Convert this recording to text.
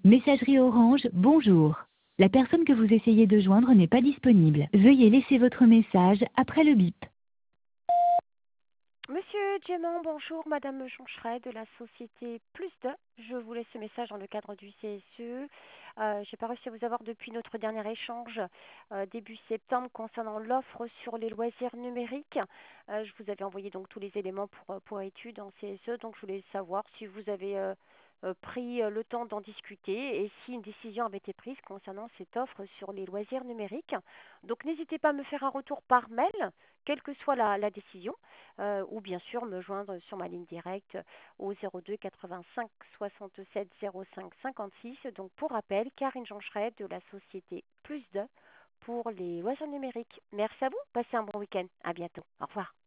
Messagerie Orange, bonjour. La personne que vous essayez de joindre n'est pas disponible. Veuillez laisser votre message après le bip. Monsieur Diamant, bonjour, Madame Joncheret de la société Plus de. Je vous laisse ce message dans le cadre du CSE. Je n'ai pas réussi à vous avoir depuis notre dernier échange début septembre concernant l'offre sur les loisirs numériques. Je vous avais envoyé donc tous les éléments pour étude en CSE, donc je voulais savoir si vous avez pris le temps d'en discuter et si une décision avait été prise concernant cette offre sur les loisirs numériques. Donc n'hésitez pas à me faire un retour par mail, quelle que soit la décision, ou bien sûr me joindre sur ma ligne directe au 02 85 67 05 56. Donc pour rappel, Karine Joncheret de la société Plus de pour les loisirs numériques. Merci à vous, passez un bon week-end. À bientôt. Au revoir.